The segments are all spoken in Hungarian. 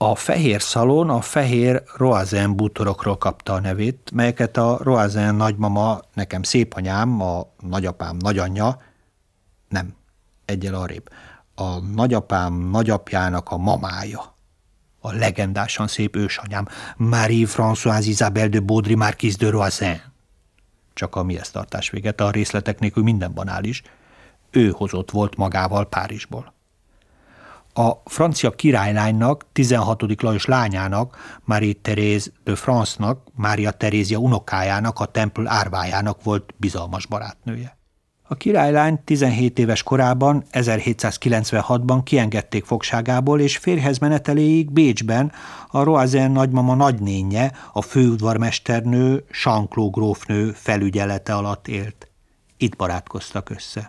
A fehér szalon a fehér Roazen bútorokról kapta a nevét, melyeket a Roazen nagymama, nekem szépanyám, a nagyapám nagyanyja, nem, egyel arrébb, a nagyapám nagyapjának a mamája, a legendásan szép ősanyám, Marie-Françoise Isabelle de Baudry Marquise de Roazen. Csak a mihez tartás véget, a részletek nélkül minden banális. Ő hozott volt magával Párizsból. A francia királylánynak, 16. Lajos lányának, Marie-Thérèse de France-nak, Mária Terézia unokájának, a Temple árvájának volt bizalmas barátnője. A királylány 17 éves korában, 1796-ban kiengedték fogságából, és férjhez meneteléig Bécsben a Roazen nagymama nagynénje, a főudvarmesternő, Jean-Claude grófnő felügyelete alatt élt. Itt barátkoztak össze.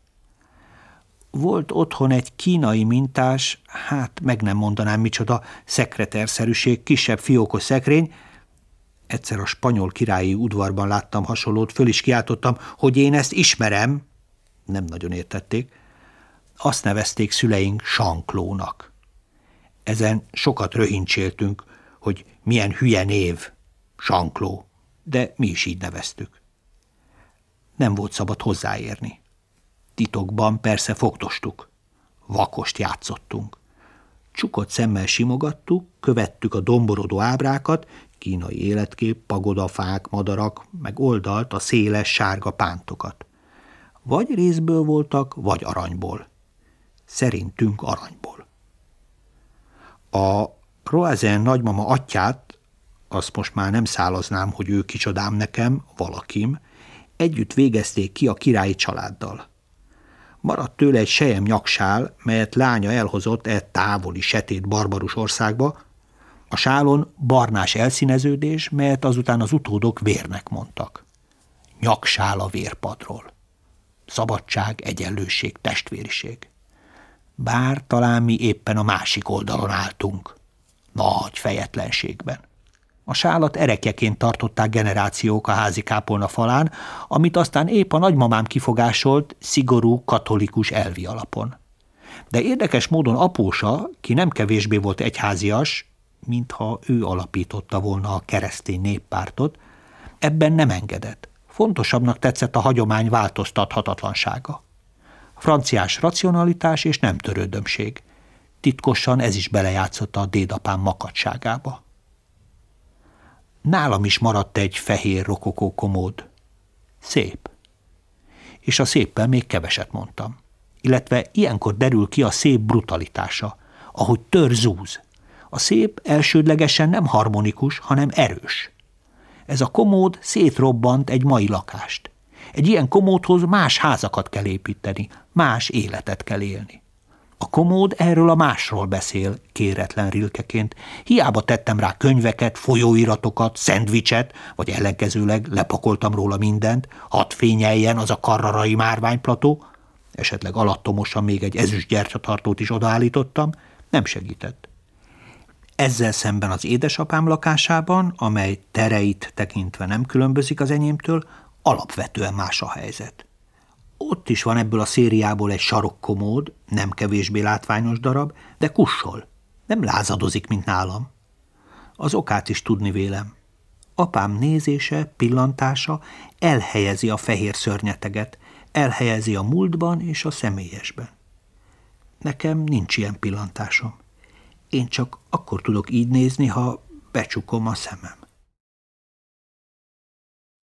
Volt otthon egy kínai mintás, hát meg nem mondanám micsoda, szekreterszerűség, kisebb fiókos szekrény. Egyszer a spanyol királyi udvarban láttam hasonlót, föl is kiáltottam, hogy én ezt ismerem. Nem nagyon értették. Azt nevezték szüleink Jean-Claude-nak. Ezen sokat röhincséltünk, hogy milyen hülye név, Jean-Claude, de mi is így neveztük. Nem volt szabad hozzáérni. Titokban persze fogdostuk. Vakost játszottunk. Csukott szemmel simogattuk, követtük a domborodó ábrákat, kínai életkép, pagodafák, madarak, meg oldalt a széles sárga pántokat. Vagy rézből voltak, vagy aranyból. Szerintünk aranyból. A Roazen nagymama atyját, azt most már nem szálaznám, hogy ő kicsodám nekem, valakim, együtt végezték ki a királyi családdal. Maradt tőle egy sejem nyaksál, melyet lánya elhozott távoli, setét, barbarus országba. A sálon barnás elszíneződés, melyet azután az utódok vérnek mondtak. Nyaksál a vérpadról. Szabadság, egyenlőség, testvériség. Bár talán mi éppen a másik oldalon álltunk. Nagy fejetlenségben. A sálat erekjeként tartották generációk a házi kápolna falán, amit aztán épp a nagymamám kifogásolt szigorú katolikus elvi alapon. De érdekes módon apósa, ki nem kevésbé volt egyházias, mintha ő alapította volna a keresztény néppártot, ebben nem engedett. Fontosabbnak tetszett a hagyomány változtathatatlansága. Franciás racionalitás és nem törődömség. Titkosan ez is belejátszott a dédapám makacságába. Nálam is maradt egy fehér rokokó komód. Szép. És a széppel még keveset mondtam. Illetve ilyenkor derül ki a szép brutalitása, ahogy tör zúz. A szép elsődlegesen nem harmonikus, hanem erős. Ez a komód szétrobbant egy mai lakást. Egy ilyen komódhoz más házakat kell építeni, más életet kell élni. A komód erről a másról beszél, kéretlen rilkeként. Hiába tettem rá könyveket, folyóiratokat, szendvicset, vagy ellenkezőleg lepakoltam róla mindent, hadd fényeljen az a karrarai márványplató, esetleg alattomosan még egy ezüst gyertyatartót is odaállítottam, nem segített. Ezzel szemben az édesapám lakásában, amely tereit tekintve nem különbözik az enyémtől, alapvetően más a helyzet. Ott is van ebből a szériából egy sarokkomód, nem kevésbé látványos darab, de kussol, nem lázadozik, mint nálam. Az okát is tudni vélem. Apám nézése, pillantása elhelyezi a fehér szörnyeteget, elhelyezi a múltban és a személyesben. Nekem nincs ilyen pillantásom. Én csak akkor tudok így nézni, ha becsukom a szemem.